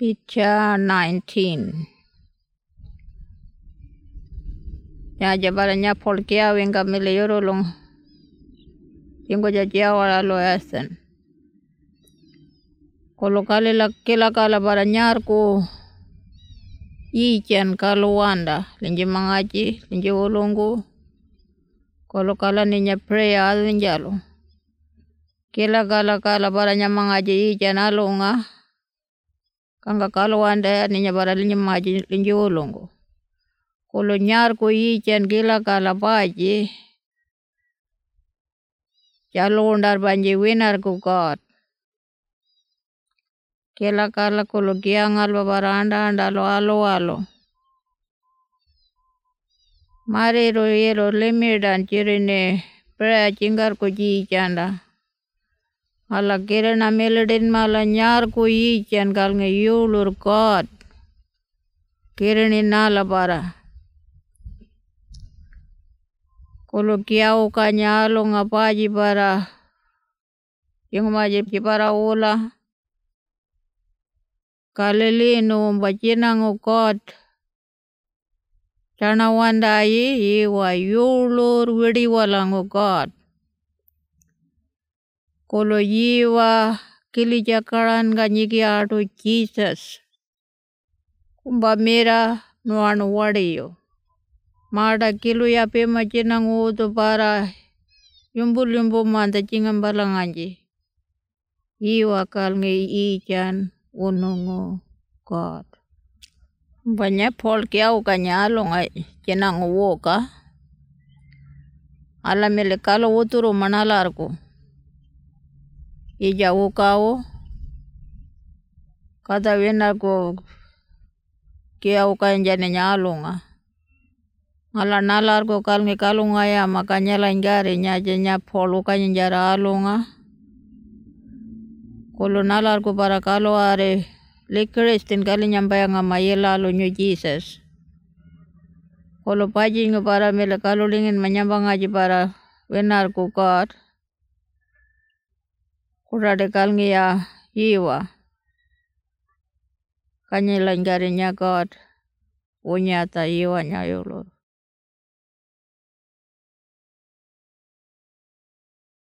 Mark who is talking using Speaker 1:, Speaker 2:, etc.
Speaker 1: Picture 19. Ya jabaranya polkia wenga meleyoro long. Yengo jajia wala lo yasen. Kolo kale la kila kala baranyar ko ichen kaluanda linje mangaji linje wolongo. Kolo kala ninya prayer alinjalo. Kila kala baranya mangaji ichen alonga. Kanga kaluanda ninya baralinje mangaji linje wolongo. Kolo nyar ko ichen gila kala baji. Jalo undar banji winar ko God. Kila kala kolo giangal babaranda andalo alo. Mari ro yero limidan cirine prea cinggar ko jijanda. Ala kirena meledin mala nyar ko ichen kal nge yulur God. Kireni nala bara. Kolo kiau kanyalo ngapaji bara. Yung maji para ula. Kalilino bacina ngo God. Chana wandai iwa yulur widi wala ngo God. Kolo yiwa kili jakaran ganyiki ato Jesus. Kumba mera nuanu wadiyo. Mada kilu ya pe macina ngo to para yumbul manda cingam balanganji. Iwa kal nge ichan unungo God. Banyak pol kiau kanyalo ngai cina ngo woka. Ala mele kalo uturu manalarko. Ija ukao. Kata wina ko kiau kanjane nyalonga. Ala nalar ko kalngi kalunga ya makanya langgari nya polu kanya jara alunga. Kolo nalar ko para kalo are le Kristin kali nyambaya nga mayela lo nyo Jesus. Kolo paji nga para mele kalo lingin manyambang aji para wenar ko God. Kurade kalngi ya iwa. Kanya langgari nya God. Unyata iwa nya yolo.